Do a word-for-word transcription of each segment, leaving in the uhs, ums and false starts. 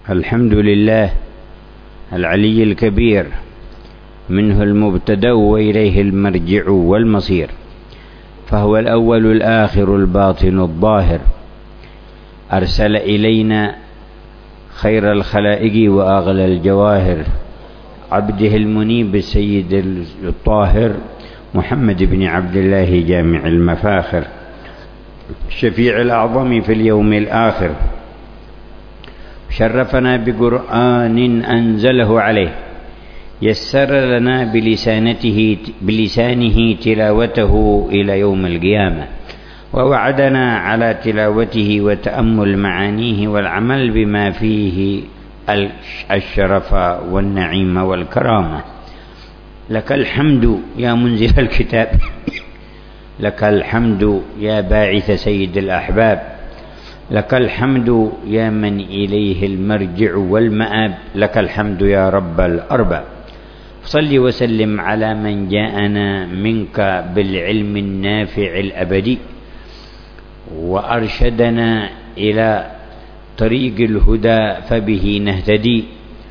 الحمد لله العلي الكبير، منه المبتدأ وإليه المرجع والمصير، فهو الأول الآخر الباطن الظاهر. أرسل إلينا خير الخلائق وأغلى الجواهر، عبده المنيب السيد الطاهر محمد بن عبد الله جامع المفاخر، الشفيع الأعظم في اليوم الآخر. شرفنا بقرآن أنزله عليه، يسر لنا بلسانته بلسانه تلاوته إلى يوم القيامة، ووعدنا على تلاوته وتأمل معانيه والعمل بما فيه الشرف والنعيم والكرامة. لك الحمد يا منزل الكتاب، لك الحمد يا باعث سيد الأحباب، لك الحمد يا من إليه المرجع والمآب، لك الحمد يا رب الأرباب. صل وسلم على من جاءنا منك بالعلم النافع الأبدي، وأرشدنا إلى طريق الهدى فبه نهتدي،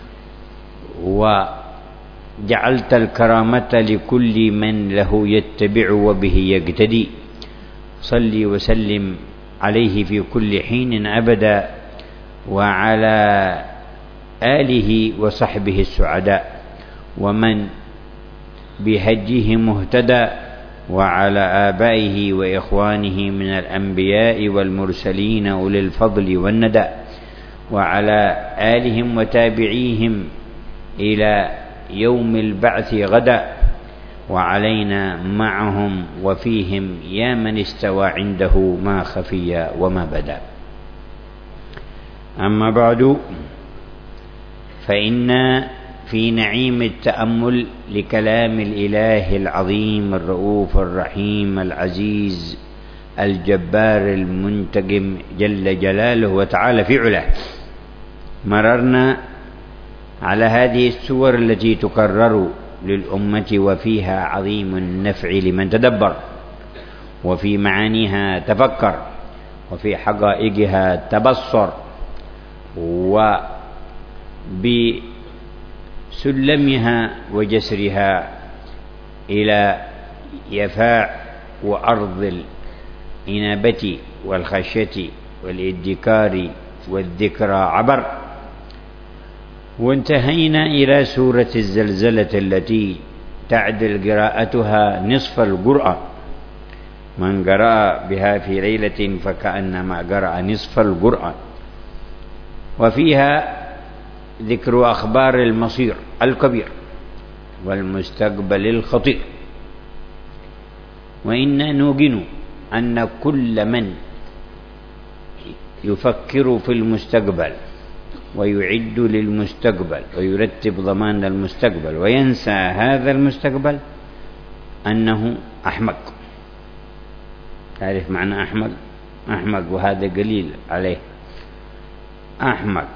وجعلت الكرامة لكل من له يتبع وبه يقتدي. صل وسلم عليه في كل حين أبدا، وعلى آله وصحبه السعداء، ومن بهجه مهتدى، وعلى آبائه وإخوانه من الأنبياء والمرسلين أولي الفضل والندى، وعلى آلهم وتابعيهم إلى يوم البعث غدا، وعلينا معهم وفيهم يا من استوى عنده ما خفي وما بدا. أما بعد، فإنا في نعيم التأمل لكلام الإله العظيم الرؤوف الرحيم العزيز الجبار المنتقم جل جلاله وتعالى في علاه. مررنا على هذه السور التي تكرر للأمة، وفيها عظيم النفع لمن تدبر، وفي معانيها تفكر، وفي حقائقها تبصر، وبسلمها وجسرها إلى يفاع وأرض الإنابة والخشية والإدكار والذكرى عبر. وانتهينا إلى سورة الزلزلة التي تعدل قراءتها نصف القرآن، من قرأ بها في ليلة فكأنما قرأ نصف القرآن. وفيها ذكر أخبار المصير الكبير والمستقبل الخطير. وإنا نوقن أن كل من يفكر في المستقبل ويعد للمستقبل ويرتب ضمان المستقبل وينسى هذا المستقبل أنه أحمق. تعرف معنى أحمق؟ أحمق، وهذا قليل عليه. أحمق،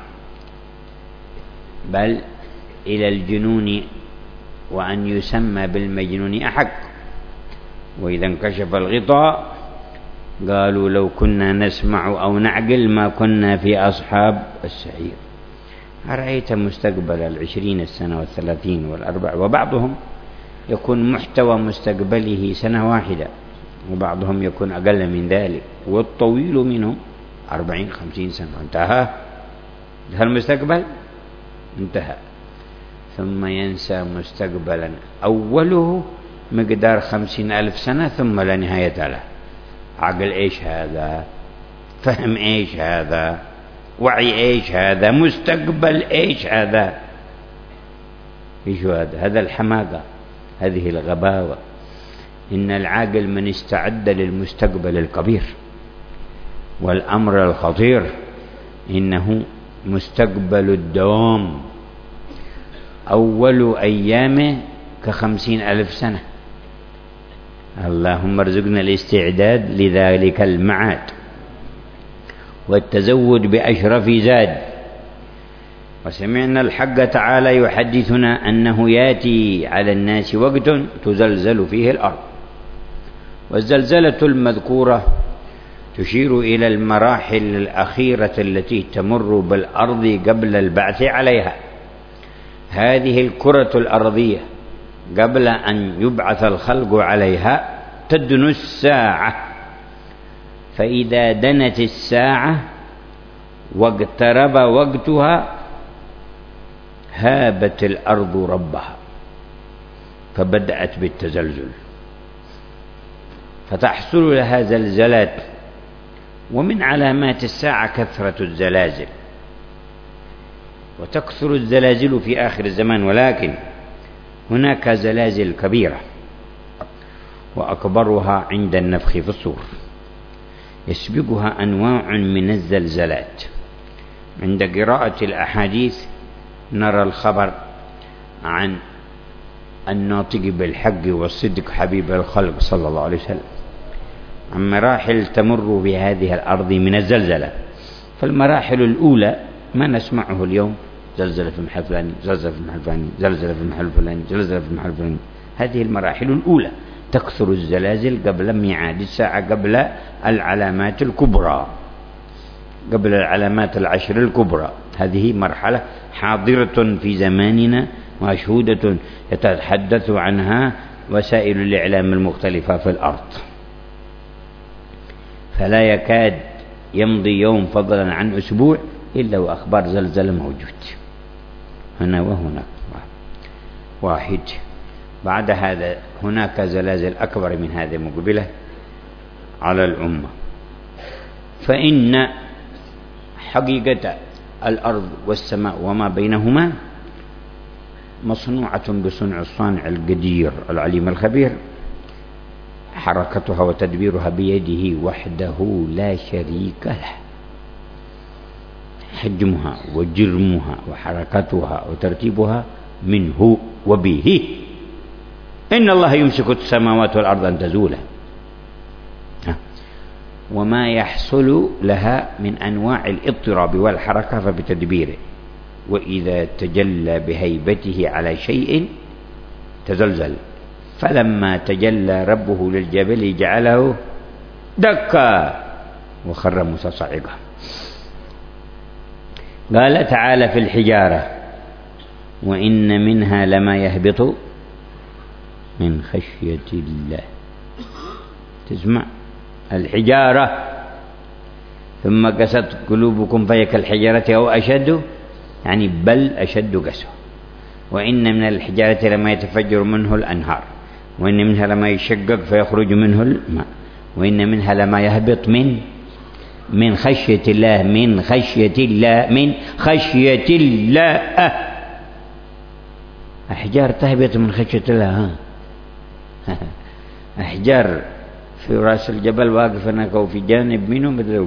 بل إلى الجنون وأن يسمى بالمجنون أحق. وإذا انكشف الغطاء قالوا لو كنا نسمع أو نعقل ما كنا في أصحاب السعير. أرأيت مستقبل العشرين السنة والثلاثين والأربع، وبعضهم يكون محتوى مستقبله سنة واحدة، وبعضهم يكون أقل من ذلك، والطويل منهم أربعين خمسين سنة. انتهى هذا المستقبل، انتهى. ثم ينسى مستقبلا أوله مقدار خمسين ألف سنة ثم لا نهاية له. عقل إيش هذا؟ فهم إيش هذا؟ وعي إيش هذا؟ مستقبل إيش هذا؟ إيش هذا؟ هذا الحماقة، هذه الغباوة. إن العاقل من استعد للمستقبل الكبير والأمر الخطير، إنه مستقبل الدوام، أول أيامه كخمسين ألف سنة. اللهم ارزقنا الاستعداد لذلك المعاد والتزود بأشرف زاد. وسمعنا الحق تعالى يحدثنا أنه يأتي على الناس وقت تزلزل فيه الأرض. والزلزلة المذكورة تشير إلى المراحل الأخيرة التي تمر بالأرض قبل البعث عليها. هذه الكرة الأرضية قبل أن يبعث الخلق عليها تدنو الساعة، فإذا دنت الساعة واقترب وقتها هابت الأرض ربها فبدأت بالتزلزل، فتحصل لها زلزلات. ومن علامات الساعة كثرة الزلازل، وتكثر الزلازل في آخر الزمان، ولكن هناك زلازل كبيرة وأكبرها عند النفخ في الصور، يسبقها أنواع من الزلزلات. عند قراءة الأحاديث نرى الخبر عن الناطق بالحق والصدق حبيب الخلق صلى الله عليه وسلم عن مراحل تمر بهذه الأرض من الزلزلة. فالمراحل الأولى ما نسمعه اليوم: زلزلة في المحل الفلاني، زلزلة في المحل الفلاني، زلزلة في المحل الفلاني، زلزلة في المحل الفلاني. هذه المراحل الأولى. تكثر الزلازل قبل ميعاد الساعة، قبل العلامات الكبرى، قبل العلامات العشر الكبرى. هذه مرحلة حاضرة في زماننا مشهودة يتحدث عنها وسائل الإعلام المختلفة في الأرض. فلا يكاد يمضي يوم فضلا عن أسبوع إلا وأخبار زلزلة موجود هنا وهناك. واحد. بعد هذا هناك زلازل أكبر من هذه مقبلة على الأمة. فإن حقيقة الأرض والسماء وما بينهما مصنوعة بصنع الصانع القدير العليم الخبير، حركتها وتدبيرها بيده وحده لا شريك له. حجمها وجرمها وحركتها وترتيبها منه وبه. إن الله يمسك السماوات والأرض أن تزولا، وما يحصل لها من أنواع الاضطراب والحركة فبتدبيره. وإذا تجلى بهيبته على شيء تزلزل، فلما تجلى ربه للجبل جعله دكا وخر موسى صعقا. قال تعالى في الحجارة: وإن منها لما يهبط من خشية الله. تسمع الحجارة: ثم قست قلوبكم فهي كالحجارة أو أشد، يعني بل أشد قسوة. وإن من الحجارة لما يتفجر منه الأنهار، وإن منها لما يشقق فيخرج منه الماء، وإن منها لما يهبط من من خشية الله من خشية الله من خشية الله. أحجار تهبط من خشية الله. ها أحجار في رأس الجبل واقف هناك وفي جانب منه مثل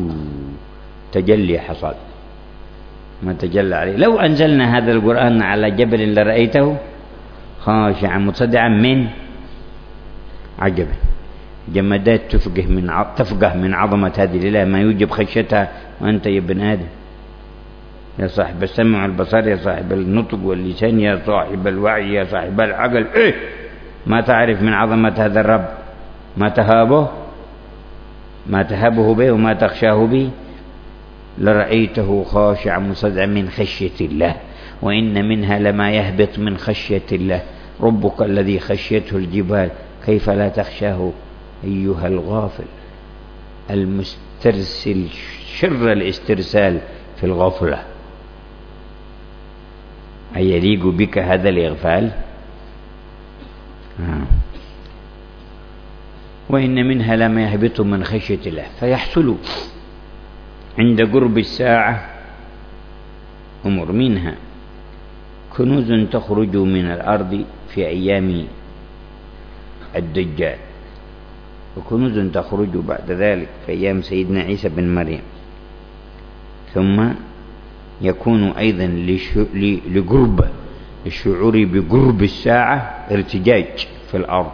تجلي حصاد ما تجلى عليه. لو أنزلنا هذا القرآن على جبل لرأيته خاشعا متصدعا من عجب. جمادات تفقه من ع... تفقه من عظمة هذه الإله ما يوجب خشيتها، وأنت يا ابن آدم يا صاحب السمع والبصر يا صاحب النطق واللسان يا صاحب الوعي يا صاحب العقل، إيه ما تعرف من عظمة هذا الرب؟ ما تهابه ما تهابه به وما تخشاه به لرأيته خاشعا مصدعا من خشية الله. وإن منها لما يهبط من خشية الله. ربك الذي خشيته الجبال كيف لا تخشاه أيها الغافل المسترسل شر الاسترسال في الغفلة. أيليق بك هذا الإغفال؟ آه. وإن منها لما يهبط من خشية الله. فيحصل عند قرب الساعة أمور، منها كنوز تخرج من الأرض في أيام الدجال، وكنوز تخرج بعد ذلك في أيام سيدنا عيسى بن مريم. ثم يكون أيضا لقرب الشعور بقرب الساعة ارتجاج في الأرض.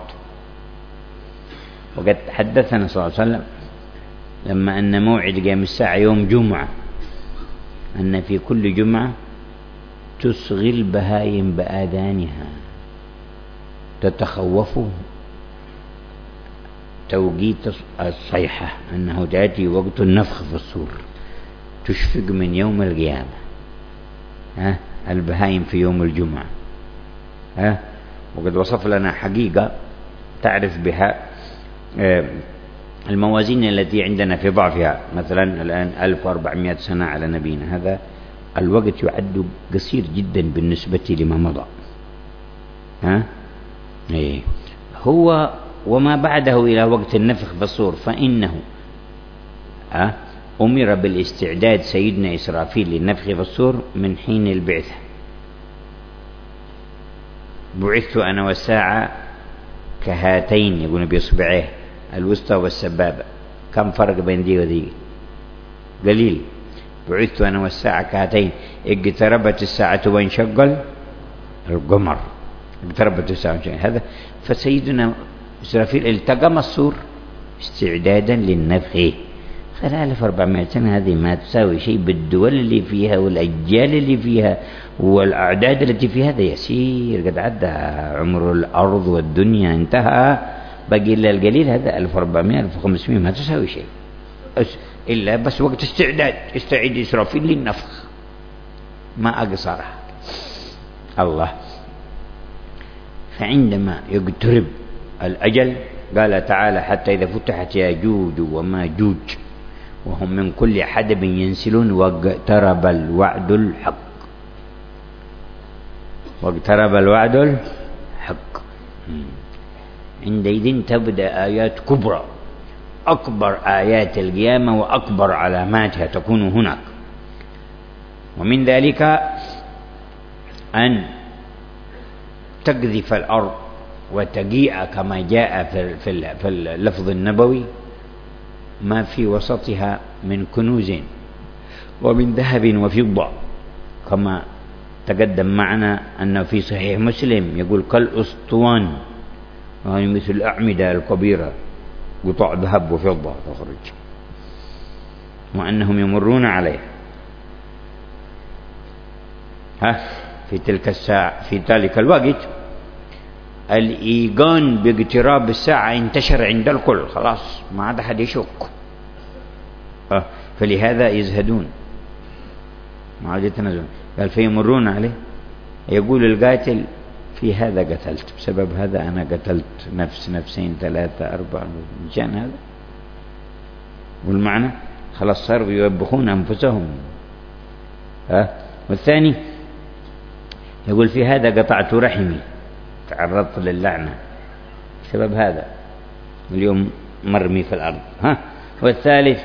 وقد حدثنا صلى الله عليه وسلم لما أن موعد قيام الساعة يوم جمعة أن في كل جمعة تصغي البهائم بآذانها تتخوف توقيت الصيحة أنه تأتي وقت النفخ في الصور، تشفق من يوم القيامة. ها البهائم في يوم الجمعة. ها وقد وصف لنا حقيقة تعرف بها الموازين التي عندنا في ضعفها. مثلا الآن ألف وأربعمائة سنة على نبينا، هذا الوقت يعد قصير جدا بالنسبة لما مضى. ها إيه هو وما بعده إلى وقت النفخ في الصور فإنه ها أمر بالاستعداد سيدنا إسرافيل للنفخ في الصور من حين البعثة. بعثت أنا والساعة كهاتين، يقولون بإصبعيه الوسطى والسبابة. كم فرق بين دي ودي؟ قليل. بعثت أنا والساعة كهاتين، اقتربت الساعة وانشق القمر، اقتربت الساعة. هذا فسيدنا إسرافيل التقم الصور استعدادا للنفخ. ألف وأربعمائة سنة هذه ما تساوي شيء بالدول اللي فيها والأجيال اللي فيها والأعداد التي فيها. هذا يسير، قد عدى عمر الأرض والدنيا انتهى، بقي إلا القليل. هذا ألف وأربعمائة ألف وخمسمائة ما تساوي شيء إلا بس وقت استعداد. استعد إسرافيل للنفخ، ما أقصرها الله. فعندما يقترب الأجل قال تعالى: حتى إذا فتحت ياجوج وماجوج وهم من كل حدب ينسلون واقترب الوعد الحق. واقترب الوعد الحق. عندئذ تبدأ آيات كبرى، أكبر آيات القيامة وأكبر علاماتها تكون هناك. ومن ذلك أن تقذف الأرض وتجيء كما جاء في اللفظ النبوي ما في وسطها من كنوز ومن ذهب وفضة، كما تقدم معنا أنه في صحيح مسلم يقول: كالأسطوان، وهي مثل الأعمدة الكبيرة، قطع ذهب وفضة تخرج، وأنهم يمرون عليها. ها في تلك الساعة، في ذلك الوقت الإيقان باقتراب الساعة انتشر عند الكل، خلاص ما عاد أحد يشك. أه فلهذا يزهدون، ما عاد يتنازلون. قال: فيمرون عليه يقول القاتل: في هذا قتلت، بسبب هذا أنا قتلت نفس، نفسين، ثلاثة، أربعة، مشان هذا. والمعنى خلاص صاروا يوبخون أنفسهم. أه والثاني يقول: في هذا قطعت رحمي، تعرضت للعنة بسبب هذا، اليوم مرمي في الأرض. ها والثالث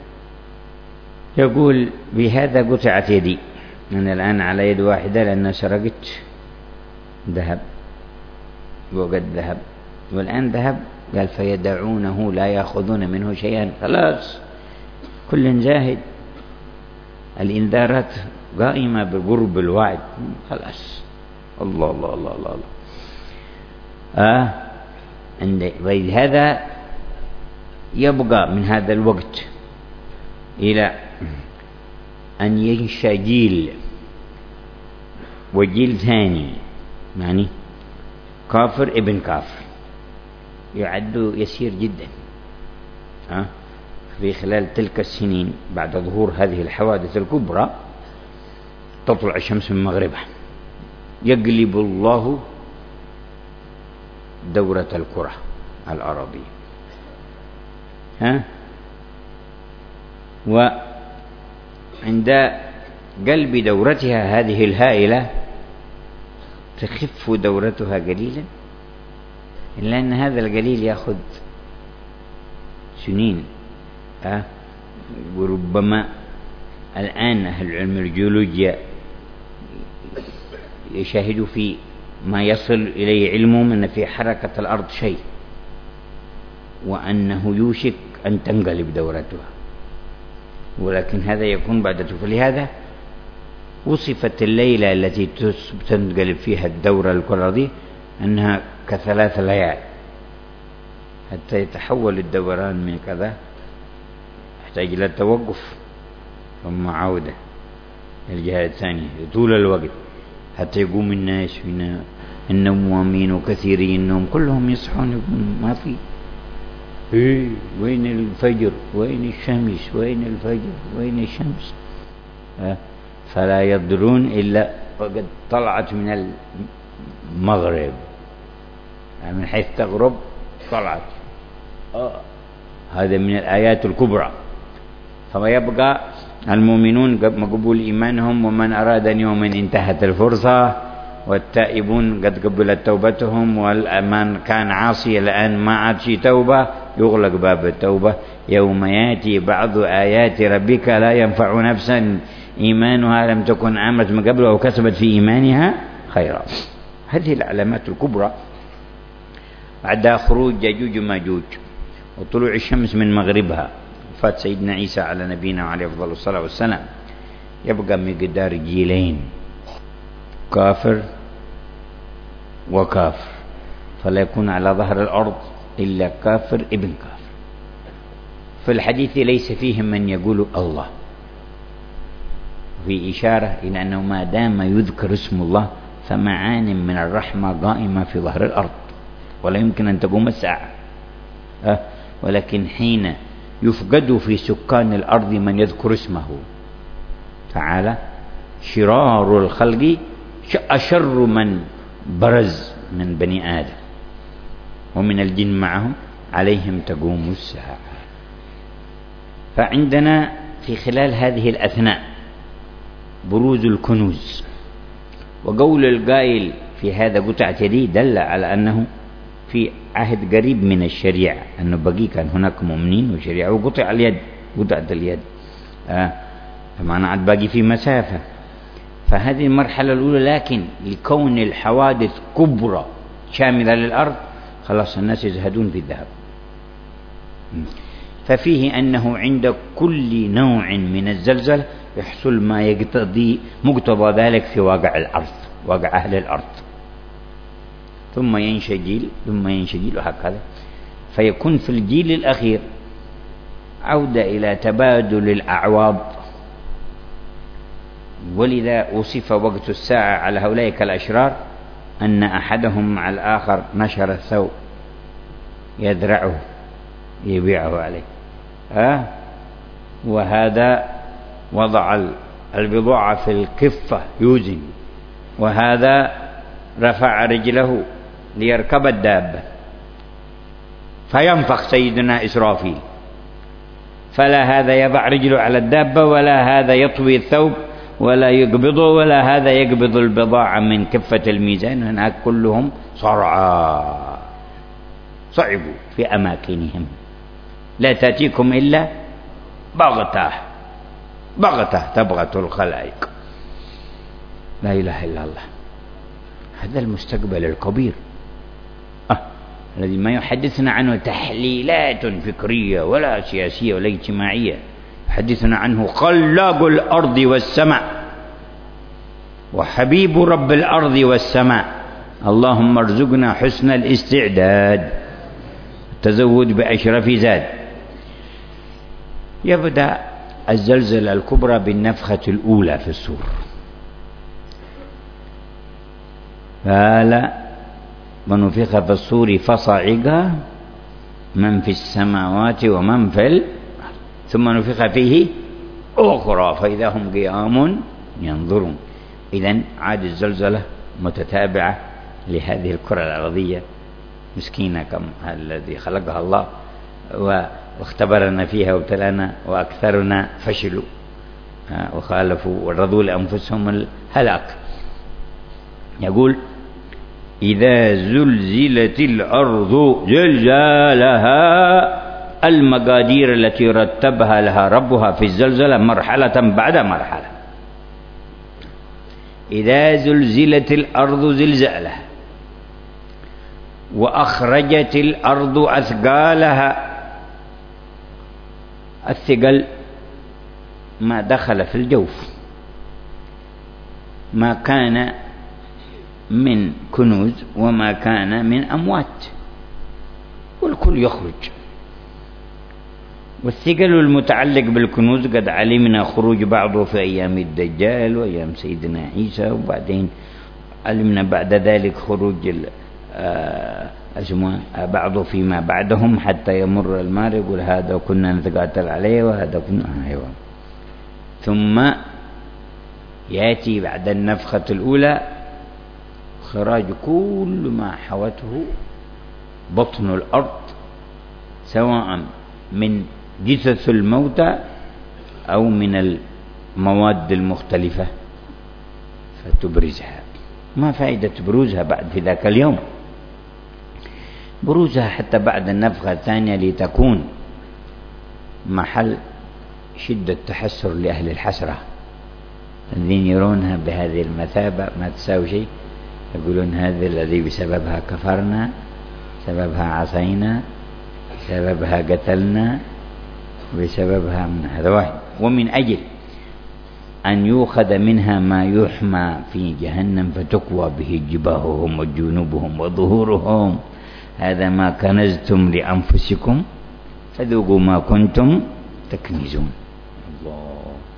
يقول: بهذا قطعت يدي، أنا الآن على يد واحدة لأنها سرقت ذهب، وقد ذهب، والآن ذهب. قال: فيدعونه لا يأخذون منه شيئا. خلاص كل زاهد، الإنذارات قائمة بقرب الوعد. خلاص الله الله الله الله, الله. آه عند هذا يبقى من هذا الوقت إلى أن ينشأ جيل، وجيل ثاني يعني كافر ابن كافر، يعد يسير جدا. آه في خلال تلك السنين بعد ظهور هذه الحوادث الكبرى تطلع الشمس من مغربها، يقلب الله دورة الكرة الأرضية. ها وعند قلب دورتها هذه الهائلة تخف دورتها قليلا، إلا أن هذا القليل يأخذ سنين. ها وربما الآن أهل علم الجيولوجيا يشاهدوا في ما يصل إليه علمهم أن في حركة الأرض شيء، وأنه يوشك أن تنقلب دورتها، ولكن هذا يكون بعد. فلهذا وصفت الليلة التي تنقلب فيها الدورة الكرة أنها كثلاث ليال، حتى يتحول الدوران من كذا يحتاج إلى التوقف ثم عودة الجهة الثانية طول الوقت، حتى يقوم الناس من النوامين وكثيرين النوم كلهم يصحون، يقوم ما في إيه وين الفجر وين الشمس وين الفجر وين الشمس أه فلا يضرون إلا وقد طلعت من المغرب، يعني من حيث تغرب طلعت. أه هذا من الآيات الكبرى. فما يبقى المؤمنون مقبول إيمانهم، ومن أراد يوما انتهت الفرصة، والتائبون قد قبلت توبتهم، والأمان كان عاصي الآن ما عاد شي توبة يغلق باب التوبة. يوم يأتي بعض آيات ربك لا ينفع نفسا إيمانها لم تكن آمنت من قبل أو كسبت في إيمانها خيرا. هذه العلامات الكبرى. بعد خروج ياجوج وماجوج وطلوع الشمس من مغربها، وفاة سيدنا عيسى على نبينا وعليه أفضل الصلاة والسلام، يبقى مقدار جيلين، كافر وكافر، فلا يكون على ظهر الأرض إلا كافر ابن كافر. في الحديث ليس فيهم من يقول الله، في إشارة إلى أنه ما دام يذكر اسم الله فمعان من الرحمة قائمة في ظهر الأرض، ولا يمكن أن تقوم الساعة. أه ولكن حين يفقد في سكان الأرض من يذكر اسمه تعالى، شرار الخلق أشر من برز من بني آدم ومن الجن معهم، عليهم تقوم الساعة. فعندنا في خلال هذه الأثناء بروز الكنوز، وقول القائل في هذا قطعة يدي دل على أنه في عهد قريب من الشريعة، أنه بقي كان هناك مؤمنين وشريعة، وقطع اليد، قطعة اليد آه فمعنى عاد باقي في مسافة. فهذه المرحلة الأولى، لكن لكون الحوادث كبرى شاملة للأرض خلاص الناس يزهدون في الذهب. ففيه أنه عند كل نوع من الزلزال يحصل ما يقتضي مقتضى ذلك في واقع الأرض، واقع أهل الأرض، ثم ينشجل ثم ينشجل وهكذا. فيكون في الجيل الأخير عودة إلى تبادل الأعواض. ولذا وصف وقت الساعة على هؤلاء كالأشرار، أن أحدهم مع الآخر نشر الثوب يذرعه يبيعه عليه، أه؟ وهذا وضع البضاعة في الكفة يوزن، وهذا رفع رجله ليركب الدابة فينفخ سيدنا إسرافيل، فلا هذا يضع رجله على الدابة ولا هذا يطوي الثوب ولا يقبضه ولا هذا يقبض البضاعة من كفة الميزان. هناك كلهم صرعى صعبوا في أماكنهم، لا تأتيكم إلا بغتة بغتة تبغت الخلائق. لا إله إلا الله. هذا المستقبل الكبير آه. الذي ما يحدثنا عنه تحليلات فكرية ولا سياسية ولا اجتماعية، يحدثنا عنه خلاق الأرض والسماء وحبيب رب الأرض والسماء. اللهم ارزقنا حسن الاستعداد، التزود بأشرف زاد. يبدأ الزلزلة الكبرى بالنفخة الأولى في الصور. قال ونفخ في الصور فصعق من في السماوات ومن في الأرض ثم نفخ فيه أخرى فإذا هم قيام ينظرون. إذن عاد الزلزلة متتابعة لهذه الكرة الأرضية مسكينة كم الذي خلقها الله واختبرنا فيها وابتلانا، وأكثرنا فشلوا وخالفوا ورضوا لأنفسهم الهلاك. يقول إذا زلزلت الأرض زلزالها، المقادير التي رتبها لها ربها في الزلزلة مرحلة بعد مرحلة. إذا زلزلت الأرض زلزالها وأخرجت الأرض أثقالها. الثقل ما دخل في الجوف، ما كان من كنوز وما كان من أموات، والكل يخرج. والثقل المتعلق بالكنوز قد علمنا خروج بعضه في أيام الدجال وأيام سيدنا عيسى، وبعدين علمنا بعد ذلك خروج اسمه بعض فيما بعدهم حتى يمر المار يقول هذا كنا نتقاتل عليه وهذا كنا أيوة. ثم يأتي بعد النفخة الأولى خراج كل ما حوته بطن الأرض سواء من جثث الموتى أو من المواد المختلفة فتبرزها. ما فائدة بروزها بعد في ذاك اليوم؟ بروزها حتى بعد النفخة الثانية لتكون محل شدة تحسر لأهل الحسرة الذين يرونها بهذه المثابة ما تساوي شيء، يقولون هذا الذي بسببها كفرنا، سببها عصينا، سببها قتلنا، بسببها من هذا واحد. ومن أجل أن يؤخذ منها ما يحمى في جهنم فتقوى به جباههم وجنوبهم وظهورهم، هذا ما كنزتم لأنفسكم فذوقوا ما كنتم تكنزون. الله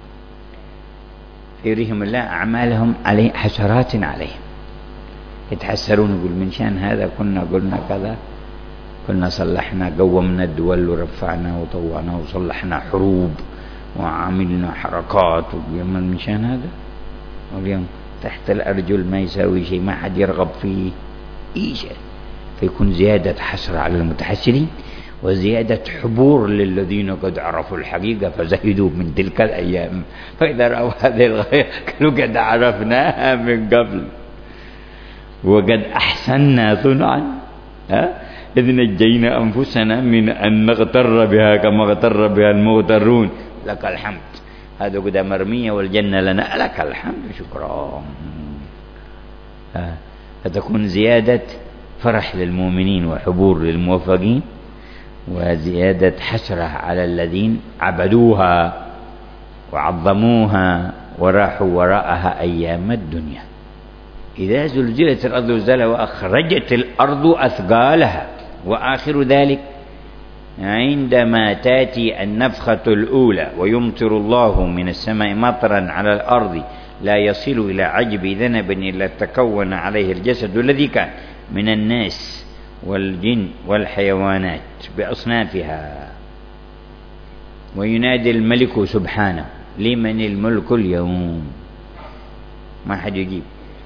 يريهم الله أعمالهم عليه حسرات عليهم، يتحسرون يقول من شان هذا كنا قلنا كذا، كنا صلحنا قومنا الدول ورفعنا وطوعنا وصلحنا حروب وعملنا حركات، ويوم من شان هذا واليوم تحت الأرجل ما يساوي شيء، ما حد يرغب فيه أي شيء. فيكون زيادة حسرة على المتحسرين وزيادة حبور للذين قد عرفوا الحقيقة فزهدوا من تلك الأيام، فإذا رأوا هذه الغاية قالوا قد عرفناها من قبل وقد أحسننا صنعا إذ نجينا أنفسنا من أن نغتر بها كما اغتر بها المغترون، لك الحمد. هذا قد مرمية والجنة لنا، لك الحمد شكرا. فتكون زيادة فرح للمؤمنين وحبور للموفقين، وزيادة حسرة على الذين عبدوها وعظموها وراحوا وراءها أيام الدنيا. إذا زلزلت الأرض زلزالها وأخرجت الأرض أثقالها. وآخر ذلك عندما تأتي النفخة الأولى ويمطر الله من السماء مطرا على الأرض لا يصل إلى عجب ذنب إلا تكون عليه الجسد الذي كان من الناس والجن والحيوانات بأصنافها، وينادي الملك سبحانه لمن الملك اليوم، ما حد يجيب،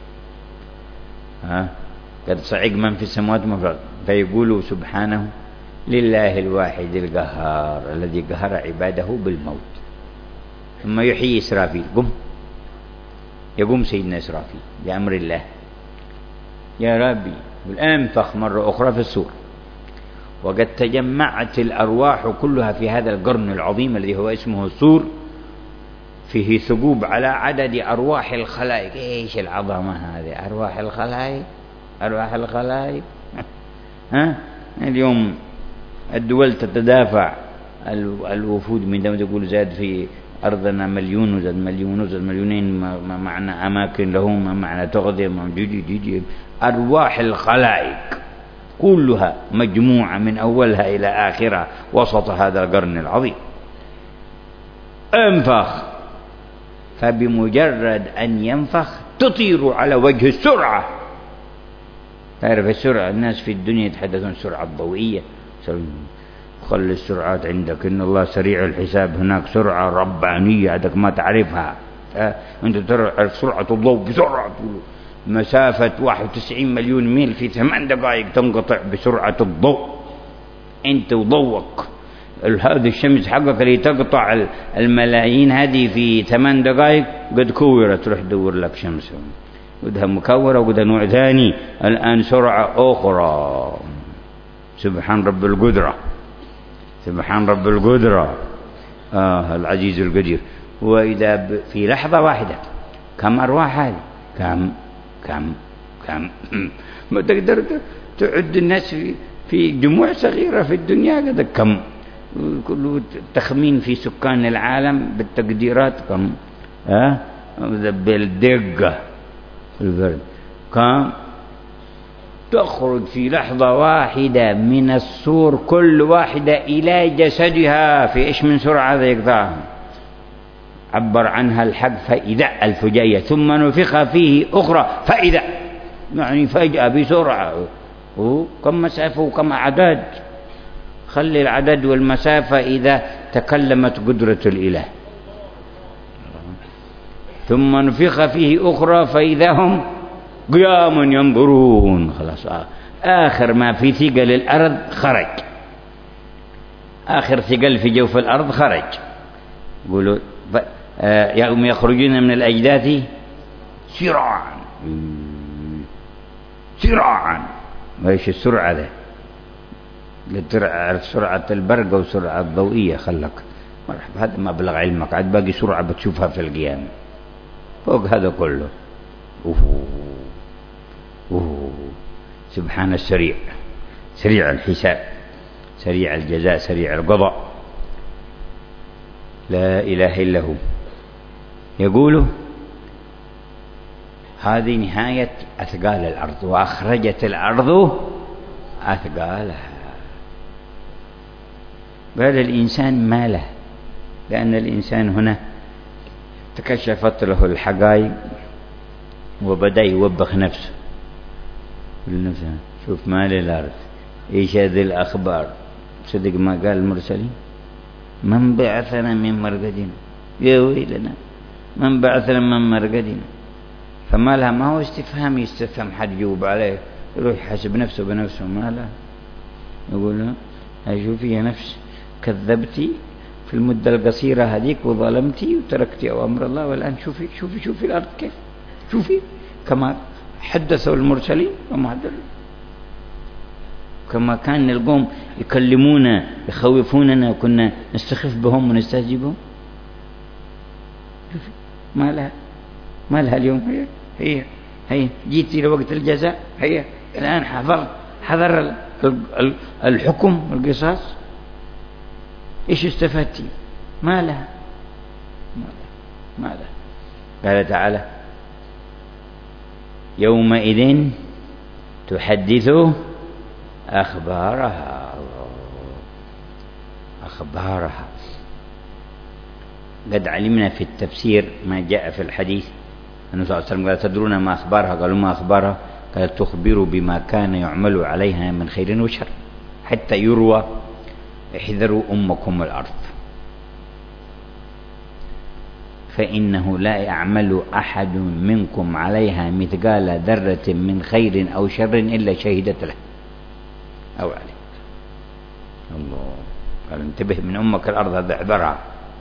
ها قد صعق من في السماوات مفرد، فيقولوا سبحانه لله الواحد القهار الذي قهر عباده بالموت. ثم يحيي إسرافيل، قم يقوم سيدنا إسرافيل بأمر الله، يا ربي، والأنفخ مرة أخرى في الصور، وقد تجمعت الأرواح كلها في هذا القرن العظيم الذي هو اسمه الصور، فيه ثقوب على عدد أرواح الخلائق. إيش العظمة هذه؟ أرواح الخلائق، أرواح الخلائق. ها اليوم الدول تتدافع، الوفود من دون تقول زاد في أرضنا مليون وزاد مليون وزاد مليونين، ما معنى أماكن لهم، ما معنى تغذية، ما جدي جدي. أرواح الخلائق كلها مجموعة من أولها إلى آخرها وسط هذا القرن العظيم. انفخ، فبمجرد أن ينفخ تطير على وجه السرعة. تعرف السرعة، الناس في الدنيا يتحدثون السرعة الضوئية، خلي السرعات عندك، إن الله سريع الحساب، هناك سرعة ربانية عندك ما تعرفها. أنت تعرف سرعة الضوء بسرعة مسافة واحد وتسعين مليون ميل في ثمان دقائق تنقطع بسرعة الضوء. أنت وضوءك هذه الشمس حقك اللي تقطع الملايين هذه في ثمان دقائق قد كورت، تروح تدور لك شمس ودها مكورة وقدها نوع ثاني، الآن سرعة أخرى. سبحان رب القدرة، سبحان رب القدرة، آه العزيز القدير. وإذا في لحظة واحدة كم أرواح هذه؟ كم كم كم ما تقدر تعد الناس في في جموع صغيرة في الدنيا قد كم، كله تخمين في سكان العالم بالتقديرات كم، ها آه؟ بالدقة البرد كم تخرج في لحظة واحدة من الصور كل واحدة إلى جسدها في إيش من سرعة يقطعها. عبر عنها الحق فإذا الفجاية، ثم نفخ فيه أخرى فإذا، يعني فجأة بسرعة وكم مسافة وكم أعداد. خلي العدد والمسافة إذا تكلمت قدرة الإله. ثم نفخ فيه أخرى فإذا هم قيام ينظرون. خلاص آخر ما في ثقل الأرض خرج، آخر ثقل في جوف الأرض خرج. يقولوا يوم يخرجون من الأجداث سراعا سراعا. وإيش السرعة ذا؟ تعرف سرعة البرق وسرعة الضوئية. خلك مرحبا، هذا مبلغ علمك، عاد باقي سرعة بتشوفها في القيامة فوق هذا كله. أوه. أوه. سبحان السريع، سريع الحساب، سريع الجزاء، سريع القضاء، لا إله إلا هو. يقول هذه نهاية أثقال الأرض، وأخرجت الأرض أثقالها. قال الإنسان ما له، لأن الإنسان هنا تكشفت له الحقائق وبدأ يوبخ نفسه. شوف ما للأرض، إيش هذه الأخبار؟ صدق ما قال المرسلين؟ من بعثنا من مرقدنا، يا ويلنا من بعثنا من مرقدنا. فما لها، ما هو استفهام يستفهم حد يجاوب عليه، يروح يحاسب نفسه بنفسه. ما لها، يقول له شوفي يا نفس، كذبتي في المدة القصيرة هذيك وظلمتي وتركتي أوامر الله، والآن شوفي شوفي شوفي الأرض كيف، شوفي كما حدثوا المرسلين وما حدثوا، كما كان القوم يكلمونا يخوفوننا وكنا نستخف بهم ونستهزئ بهم. شوفي ما لها، ما لها اليوم. هي هي هي جيتي لوقت الجزاء، هي الآن حضر حضر الحكم والقصاص. إيش استفدتي؟ ما لها، ما لها، ما لها. قال تعالى يومئذ تحدث أخبارها، أخبارها. قد علمنا في التفسير ما جاء في الحديث أنه صلى الله عليه وسلم قال تدرون ما أخبارها؟ قالوا ما أخبارها؟ قال تخبر بما كان يعمل عليها من خير وشر، حتى يروى احذروا أمكم الأرض فإنه لا يعمل أحد منكم عليها مثقال ذرة من خير أو شر إلا شهدت له أو عليه. الله قال انتبه من أمك الأرض، هذا احذرها،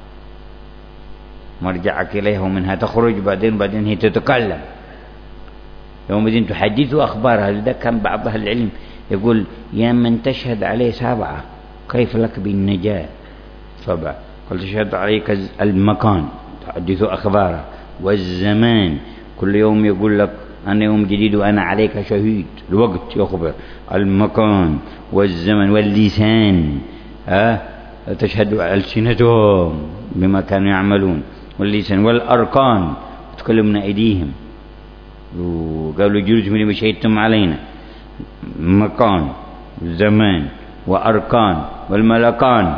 مرجعك إليها ومنها تخرج، بعدين بعدين هي تتكلم. يومئذ تحدث أخبارها. لذا كان بعض أهل العلم يقول يا من تشهد عليه سبعة كيف لك بالنجاة؟ سبعة. قل تشهد عليك المكان تحدث أخباره، والزمان كل يوم يقول لك أنا يوم جديد وأنا عليك شهيد، الوقت يخبر، المكان والزمن واللسان، أه؟ تشهد ألسنتهم بما كانوا يعملون، واللسان والأركان تكلمنا أيديهم، وقالوا جلوس من شهدتم علينا، مكان زمان وأركان والملكان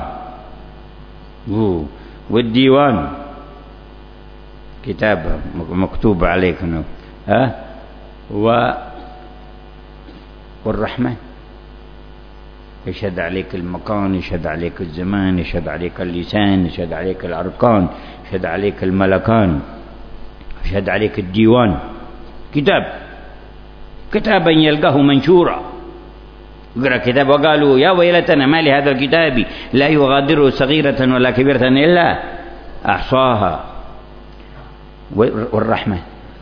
والديوان كتاب مكتوب عليك أنه أه؟ و والرحمن يشهد عليك المكان، يشهد عليك الزمان، يشهد عليك اللسان، يشهد عليك الأركان، يشهد عليك الملكان، يشهد عليك الديوان. كتاب كتابا يلقاه منشورا. اقرأ كتاب. وقالوا يا ويلتنا ما لهذا الكتاب لا يغادر صغيرة ولا كبيرة إلا أحصاها. والرحمن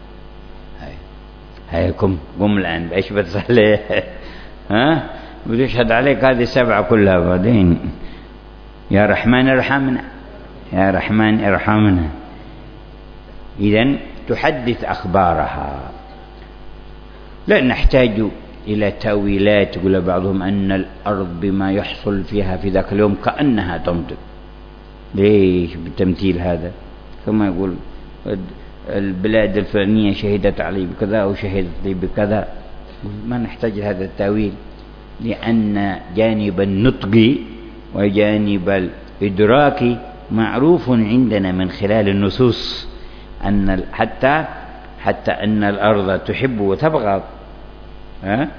هيكم قم الآن إيش بتصلي ها وتشهد عليك هذه السبعة كلها. بعدين يا رحمن ارحمنا، يا رحمن ارحمنا. إذن تحدث أخبارها. لا نحتاج إلى تأويلات. يقول بعضهم أن الأرض بما يحصل فيها في ذاك اليوم كأنها تنطق. ليش بالتمثيل هذا؟ ثم يقول البلاد الفلانية شهدت علي بكذا أو شهدت لي بكذا. ما نحتاج هذا التأويل، لأن جانب النطق وجانب الإدراك معروف عندنا من خلال النصوص، أن حتى حتى أن الأرض تحب وتبغض. ها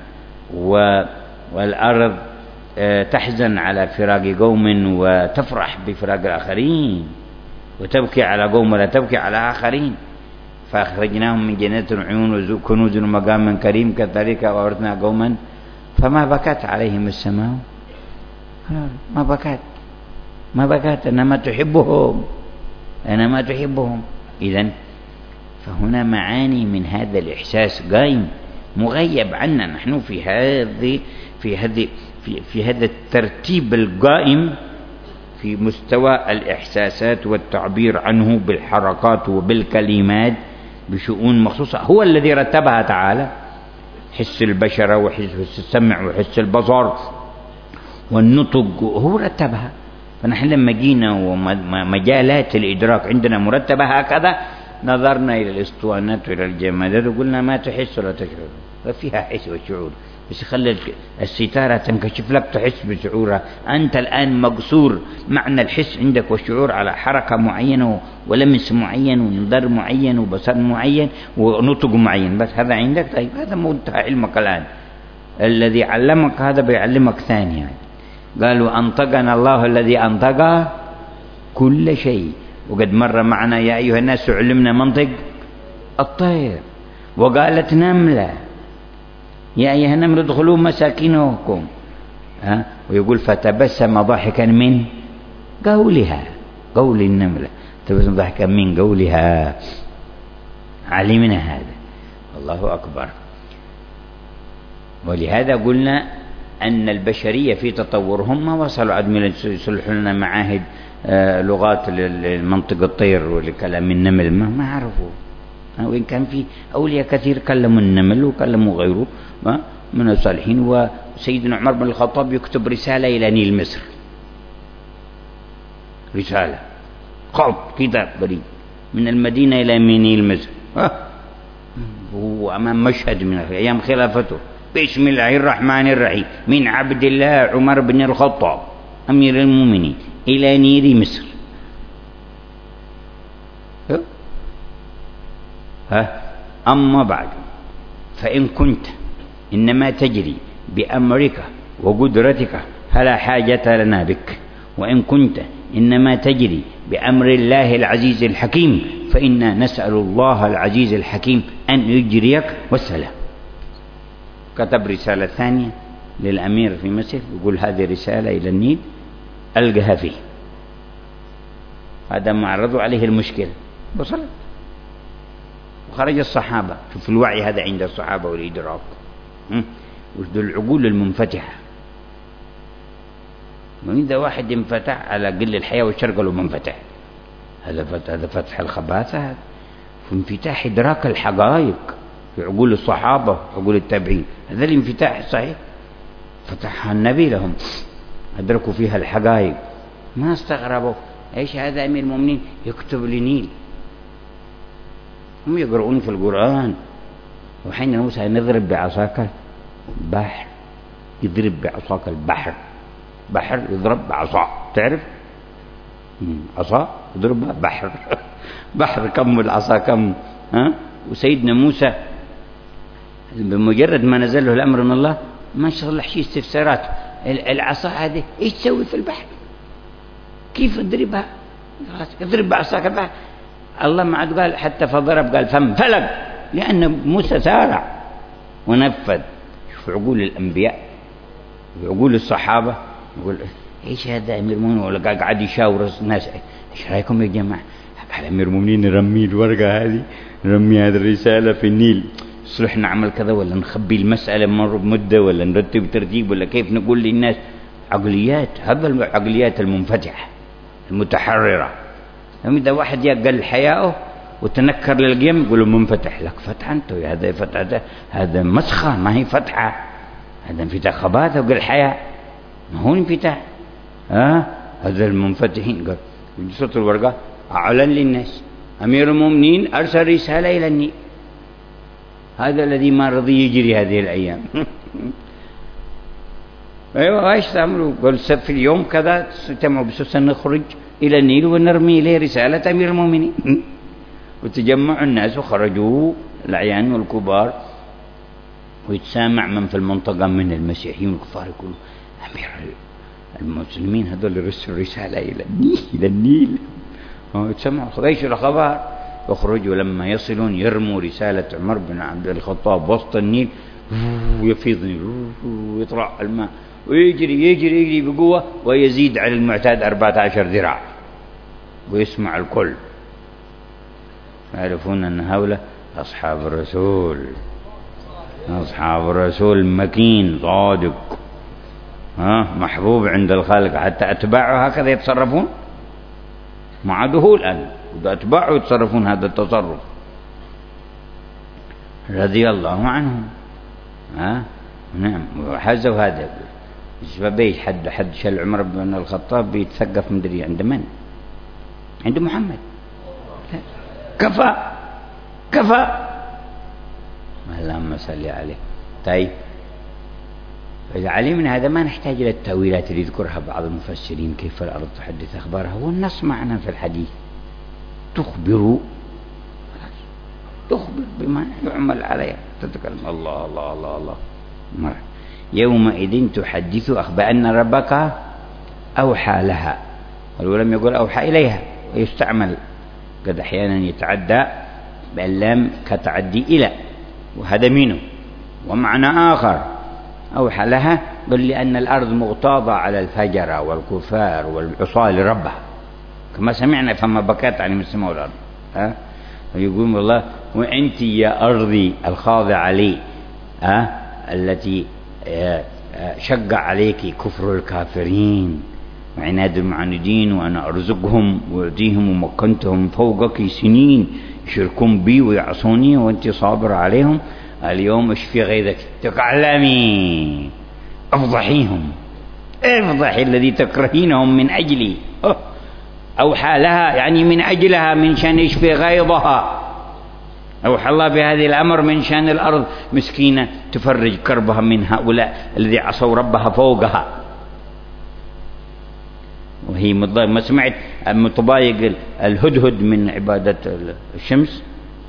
والأرض تحزن على فراق قوم وتفرح بفراق الآخرين، وتبكي على قوم ولا تبكي على آخرين. فأخرجناهم من جنات وعيون وكنوز ومقام كريم كذلك وأورثنا قوما فما بكت عليهم السماء، ما بكت ما بكت إنما تحبهم إنما تحبهم. إذن فهنا معاني من هذا الإحساس قائم مغيب عنا نحن في هذه في هذه في, في هذا الترتيب القائم في مستوى الإحساسات والتعبير عنه بالحركات وبالكلمات بشؤون مخصوصة، هو الذي رتبها تعالى. حس البشرة وحس السمع وحس البصر والنطق هو رتبها. فنحن لما جينا ومجالات الإدراك عندنا مرتبة هكذا نظرنا إلى الأسطوانات وإلى الجمادات وقلنا ما تحس ولا تشعر، ففيها حس وشعور، بس خلي الستارة تنكشف لك تحس بشعورها. أنت الآن مقصور معنى الحس عندك والشعور على حركة معينة ولمس معين ونظر معين وبصر معين ونطق معين، بس هذا عندك. طيب هذا منتهى علمك الآن. الذي علمك هذا بيعلمك ثانيا يعني. قالوا أنطقنا الله الذي أنطق كل شيء. وقد مر معنا يا أيها الناس علمنا منطق الطير. وقالت نملة يا أيها النمل ادخلوا مساكنكم، ها ويقول فتبسم ضاحكا من قولها، قول النملة تبسم ضاحكا من قولها. علمنا هذا، الله أكبر. ولهذا قلنا أن البشرية في تطورهم ما وصلوا عدم يصلحوا لنا معاهد آه لغات لمنطق الطير ولكلام النمل، ما ما عرفوا. وإن كان في أولياء كثير كلموا النمل وكلموا غيره من الصالحين. وسيدنا عمر بن الخطاب يكتب رسالة إلى نيل مصر، رسالة خط كتاب بريد من المدينة إلى نيل مصر، هو أمام مشهد من أيام خلافته. بسم الله الرحمن الرحيم من عبد الله عمر بن الخطاب أمير المؤمنين إلى نيل مصر. ها أما بعد فإن كنت إنما تجري بأمرك وقدرتك فلا حاجة لنا بك، وإن كنت إنما تجري بأمر الله العزيز الحكيم فإنا نسأل الله العزيز الحكيم أن يجريك والسلام. كتب رسالة ثانية للأمير في مصر يقول هذه رسالة إلى النيل ألقها فيه. هذا ما عرضوا عليه المشكلة وصلت. وخرج الصحابة. شوف الوعي هذا عند الصحابة والإدراك، وذو العقول المنفتحة. وإذا واحد انفتح على قل الحياة والشر قالوا منفتح، هذا فتح هذا فتح الخباثة، هذا في انفتاح إدراك الحقائق في عقول الصحابة عقول التابعين. هذا الانفتاح الصحيح فتحها النبي لهم، أدركوا فيها الحقائق ما استغربوا. إيش هذا أمير المؤمنين يكتب لنيل؟ هم يقرؤون في القرآن وحين موسى نضرب بعصاك البحر، يضرب بعصاك البحر، بحر يضرب بعصا، تعرف عصا يضربها بحر بحر كم العصا كم. ها وسيدنا موسى بمجرد ما نزل له الأمر من الله ما صلح شيء استفسارات. العصا هذه ايش تسوي في البحر؟ كيف تضربها؟ يضرب بعصاك البحر. الله ما عاد قال حتى فضرب قال فم فلق، لأن موسى سارع ونفذ. شوف عقول الأنبياء وعقول الصحابة. يقول ايش هذا أمير المؤمنين؟ ولا قاعد يشاور الناس ايش رايكم يا جماعة؟ على أمير المؤمنين نرمي الورقة هذه، نرمي هذه الرسالة في النيل، صلح نعمل كذا ولا نخبي المسألة مر بمدة ولا نرتب ترتيب ولا كيف نقول للناس؟ عقليات، هذا العقليات المنفتحة المتحررة. إذا واحد يقل حياءه وتنكر للقيم يقولوا منفتح لك. فتح أنت هذا فتح، هذا هذا مسخة ما هي فتحة، هذا انفتاح خباثة وقل حياء ما هو انفتاح. ها هذا المنفتحين قال صوت الورقة أعلن للناس أمير المؤمنين أرسل رسالة إلى النيل. هذا الذي ما رضي يجري هذه الأيام. أيوة ايش تعملوا؟ قال في اليوم كذا اجتمعوا بسوسة نخرج إلى النيل ونرمي إليه رسالة أمير المؤمنين. وتجمع الناس وخرجوا الأعيان والكبار ويتسامع من في المنطقة من المسيحيين والكفار، يقولوا أمير المسلمين هذول يرسلوا رسالة إلى النيل إلى النيل يتسمعوا ايش الخبر، يخرجوا لما يصلون يرموا رسالة عمر بن عبد الخطاب وسط النيل ويفيض النيل ويطلع الماء ويجري يجري يجري بقوة ويزيد على المعتاد أربعة عشر ذراع ويسمع الكل، يعرفون أن هؤلاء أصحاب الرسول، أصحاب الرسول مكين صادق ها محبوب عند الخالق، حتى أتباعه هكذا يتصرفون مع عدوه الآن، أتباعه يتصرفون هذا التصرف رضي الله عنهم. ها نعم وحزوا هذا بيش حد حد شل عمر بن الخطاب بيتثقف مدري عند من؟ عند محمد. كفى كفى اللهم صل عليه. طيب إذا علمنا هذا ما نحتاج إلى التأويلات اللي يذكرها بعض المفسرين كيف الأرض تحدث أخبارها، هو النص معنا في الحديث تخبر تخبر بما يعمل عليها تتكلم. الله الله الله الله مرة. يومئذ تحدث أخبار أن ربك أوحى لها، ولم يقول أوحى إليها، ويستعمل قد أحيانا يتعدى باللام كتعدي إلى، وهذا منه. ومعنى آخر أوحى لها بل لأن الأرض مغتاظة على الفجر والكفار والعصاة لربها كما سمعنا فما بكت عليهم السماء والأرض. ها ويقول الله وأنت يا أرضي الخاضعة لي ها التي شق عليك كفر الكافرين وعناد المعاندين، وأنا أرزقهم وأعطيهم ومكنتهم فوقك سنين يشركون بي ويعصوني وأنت صابر عليهم، اليوم اشفي غيظك تكعلمي افضحيهم افضحي الذي تكرهينهم من أجلي. أوحى لها يعني من أجلها من شان يشفي غيظها، أوحى الله بهذه الأمر من شان الأرض مسكينة تفرج كربها من هؤلاء الذي عصوا ربها فوقها، وهي ما سمعت متضايق الهدهد من عبادة الشمس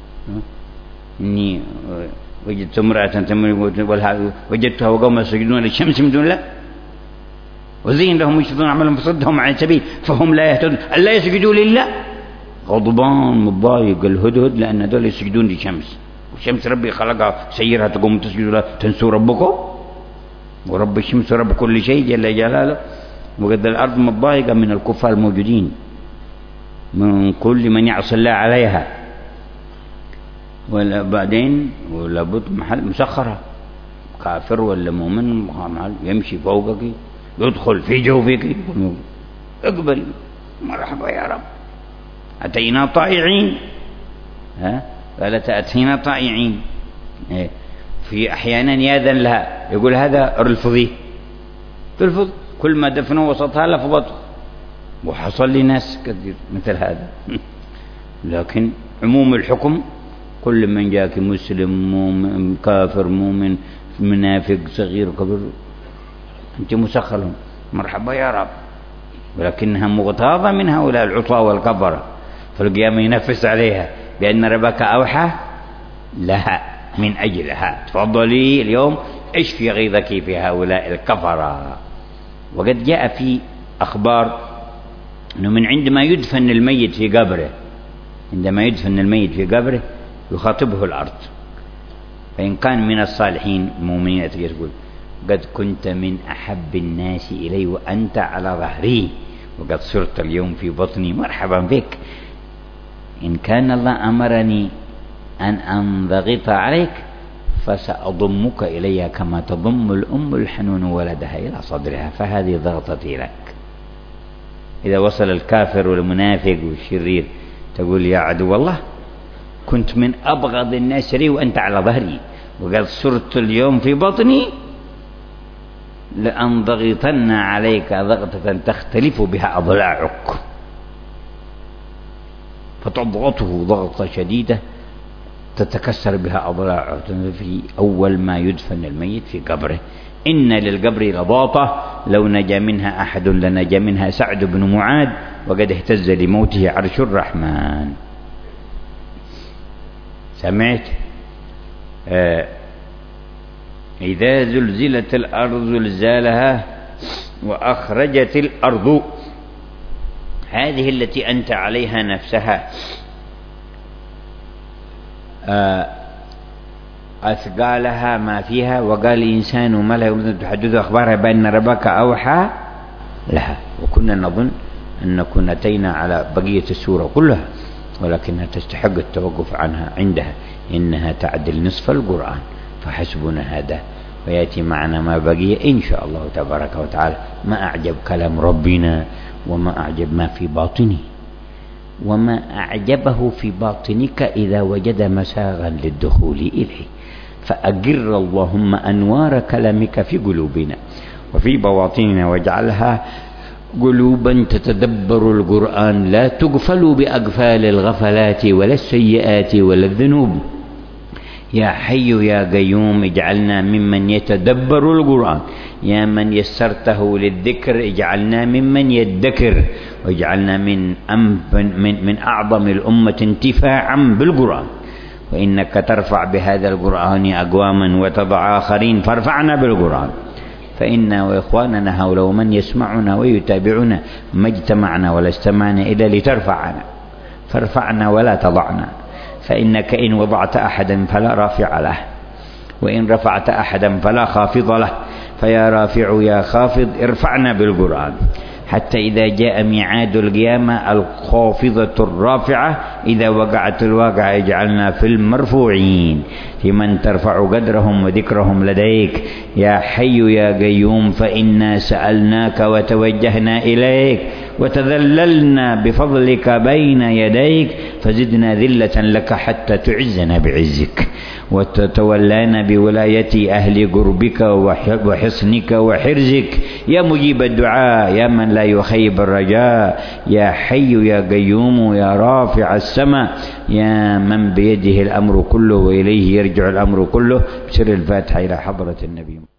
إني وجدت امرأة تمر وجدتها وقوم يسجدون للشمس من دون الله وزين لهم يشهدون عملهم فصدهم عن السبيل فهم لا يهتدون ألا يسجدوا لله. غضبان متضايق الهدهد لأن دول يسجدون للشمس، والشمس ربي خلقها سيرها تقوم تسجدوا لها تنسوا ربكم، ورب الشمس رب كل شيء جل جلاله. وقد الأرض متضايقة من الكفار الموجودين من كل من يعصي الله عليها، ولا بعدين ولا بد محل مسخرة كافر ولا مؤمن يمشي فوقك يدخل في جوفك اقبل مرحبا يا رب أتينا طائعين. ها قال تأتينا طائعين. في أحيانا يأذن لها يقول هذا ارفضيه ترفض، كل ما دفنوا وسطها لفظته، وحصل لي ناس كثير مثل هذا. لكن عموم الحكم كل من جاك مسلم مؤمن كافر مؤمن منافق صغير كبير أنت مسخر لهم مرحبا يا رب، ولكنها مغتاظة من هؤلاء العصاة والكفرة، فالقيامة ينفس عليها بأن ربك أوحى لها من أجلها تفضلي اليوم اشفي غيظك في هؤلاء الكفرة. وقد جاء في أخبار أنه من عندما يدفن الميت في قبره عندما يدفن الميت في قبره يخاطبه الأرض، فإن كان من الصالحين المؤمنين يقول قد كنت من أحب الناس إلي وأنت على ظهري وقد صرت اليوم في بطني مرحبا بك، إن كان الله أمرني أن أنضغط عليك فسأضمك إلي كما تضم الأم الحنون ولدها إلى صدرها، فهذه ضغطتي لك. إذا وصل الكافر والمنافق والشرير تقول يا عدو الله كنت من أبغض الناس لي وأنت على ظهري وقد صرت اليوم في بطني لأنضغطن عليك ضغطة تختلف بها أضلاعك، فتضغطه ضغطة شديدة تتكسر بها أضلاعه في أول ما يدفن الميت في قبره. إن للقبر لضاطة لو نجا منها أحد لنجا منها سعد بن معاذ وقد اهتز لموته عرش الرحمن. سمعت آه إذا زلزلت الأرض زلزالها وأخرجت الأرض، هذه التي أنت عليها نفسها أثقالها ما فيها. وقال الإنسان ما لا تحدث أخبارها بأن ربك أوحى لها. وكنا نظن أن نكون أتينا على بقية السورة كلها، ولكنها تستحق التوقف عنها عندها، إنها تعدل نصف القرآن، فحسبنا هذا. ويأتي معنا ما بقي إن شاء الله تبارك وتعالى. ما أعجب كلام ربنا، وما أعجب ما في باطنه، وما أعجبه في باطنك إذا وجد مساغا للدخول إليه. فأجر اللهم أنوار كلامك في قلوبنا وفي بواطننا، واجعلها قلوبا تتدبر القرآن، لا تغفل بأغفال الغفلات ولا السيئات ولا الذنوب. يا حي يا قيوم اجعلنا ممن يتدبر القرآن، يا من يسرته للذكر اجعلنا ممن يدكر، واجعلنا من من من أعظم الأمة انتفاعا بالقرآن. وإنك ترفع بهذا القرآن أقواما وتضع آخرين، فارفعنا بالقرآن. فإنا وإخواننا هؤلاء من يسمعنا ويتابعنا ما اجتمعنا ولا استمعنا إلا لترفعنا، فارفعنا ولا تضعنا. فإنك إن وضعت أحدا فلا رافع له، وإن رفعت أحدا فلا خافض له. فيا رافع يا خافض ارفعنا بالقرآن، حتى إذا جاء ميعاد القيامة الخافضة الرافعة إذا وقعت الواقعة اجعلنا في المرفوعين، في من ترفع قدرهم وذكرهم لديك. يا حي يا قيوم فإنا سألناك وتوجهنا إليك وتذللنا بفضلك بين يديك، فزدنا ذلة لك حتى تعزنا بعزك، وتتولانا بولاية أهل قربك وحصنك وحرزك. يا مجيب الدعاء، يا من لا يخيب الرجاء، يا حي يا قيوم يا رافع السماء، يا من بيده الأمر كله وإليه يرجع الأمر كله. بسر الفاتحة إلى حضرة النبي.